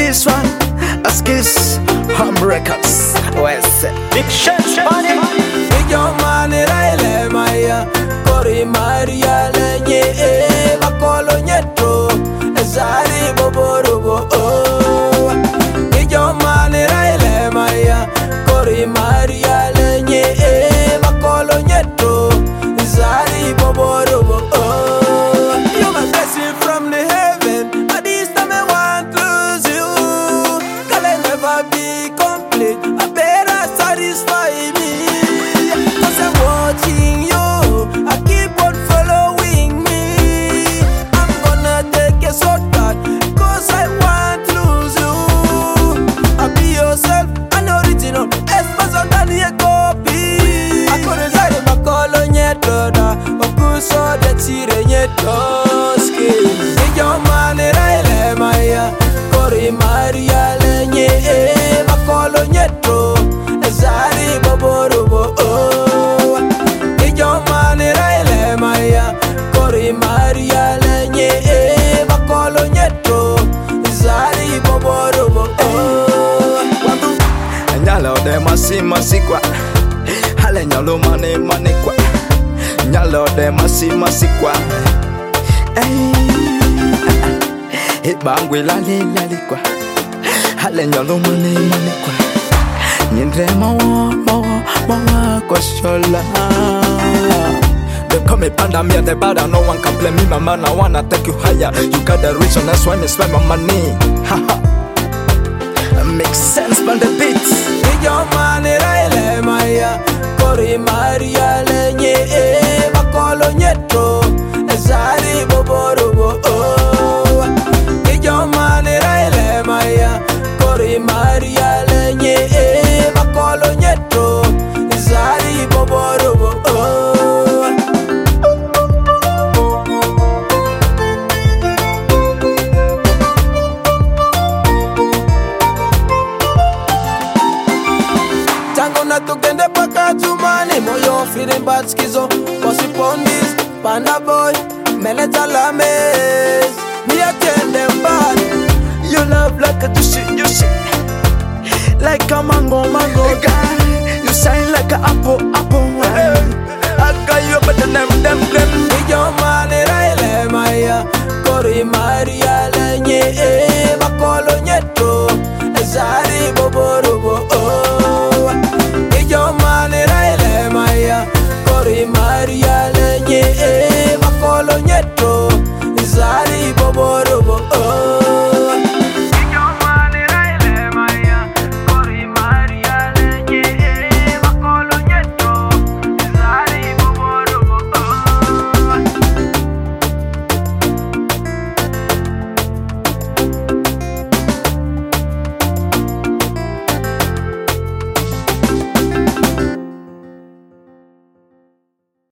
this one, Askis Home Records. West Big Chance Money. Big your money, Raile Maya. Kori Maria Lenye, Bakolo Nyetro, Ezari Boborobo. Big your money, Raile Maya. Kori Maria Lenye, Bakolo Nyetro, Ezari Boborobo. You're my blessing from the heaven. But this time I want to lose you. Can I never be complete? I better satisfy me. Cause I'm watching you. I keep on following me. I'm gonna take a shortcut. Cause I want to lose you. I be yourself, an original. Esposo than a copy. I couldn't hide in my color yet. Okuso de tire nyetoski. Iyo mane Raile Maya. Kori Maria Lenye, Bakolo Nyetro, Ezari Boborobo. Iyo mane Raile Maya. Kori Maria Lenye, Bakolo Nyetro, Ezari Boborobo. Nyalo de masikwa. Hale nyalo mane kwa. Nyalo de masikwa. Bangwe lali kwa. Hale nyalo mane kwa. Nyendre mawa kwa shola. They call me panda, me the bad, no one can blame me, my man. I wanna take you higher. You got the reason, that's why I spend my money. Makes sense on the beats. Your money, Raile Maya. Kori Maria Lenye, Bakolo Nyetro, Ezari Boborobo. Your money, Raile Maya. Kori Maria Lenye, Bakolo Nyetro, Ezari Boborobo. Tango na tukende paka tumani. Moyo feeling bad skizo. Bossy pondis, panda boy, meleta lames. Me attend them bad. You love like a juicy. Like a mango girl. You shine like a apple. I got you better than them. Big your money, Raile Maya. Kori Maria